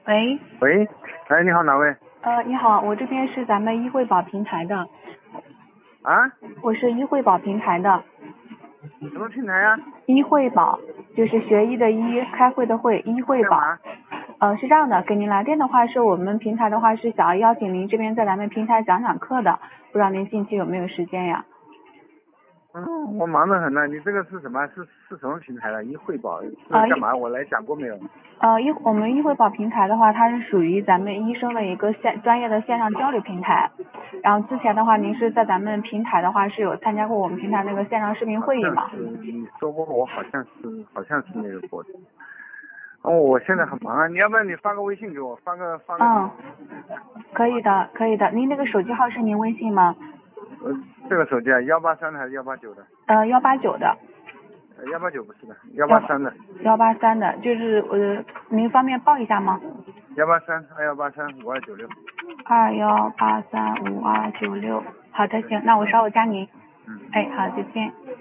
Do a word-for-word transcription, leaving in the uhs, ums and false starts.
喂， 喂，哎，你好，哪位？ 呃，你好，我这边是咱们医惠保平台的， 啊？ 我是医惠保平台的， 什么平台呀、 医惠保就是学医的医，开会的会，医惠保。 干嘛？ 呃，是这样的，给您来电的话，是我们平台的话是想要邀请您这边在咱们平台讲讲课的，不知道您近期有没有时间呀？ 嗯，我忙得很呢。你这个是什么？是是什么平台的？一汇宝是呃，医干嘛？我来讲过没有？ 呃医我们医惠保平台的话，它是属于咱们医生的一个线专业的线上交流平台。然后之前的话，您是在咱们平台的话是有参加过我们平台那个线上视频好像会议吗？ 是你说过，我好像是好像是那个过的。哦，我现在很忙啊，你要不然你发个微信给我，发个发个什嗯， 么？ 可以的，可以的。您那个手机号是您微信吗？ 呃，这个手机啊，幺八三还是幺八九的？ 呃，幺八九的。 呃，幺八九不是的，幺八三的。 幺八三的，就是呃，您方便报一下吗？ 幺八三二幺八三五二九六。 二幺八三五二九六。好的， 对， 行，那我稍后加您。 嗯。 哎，好，再见。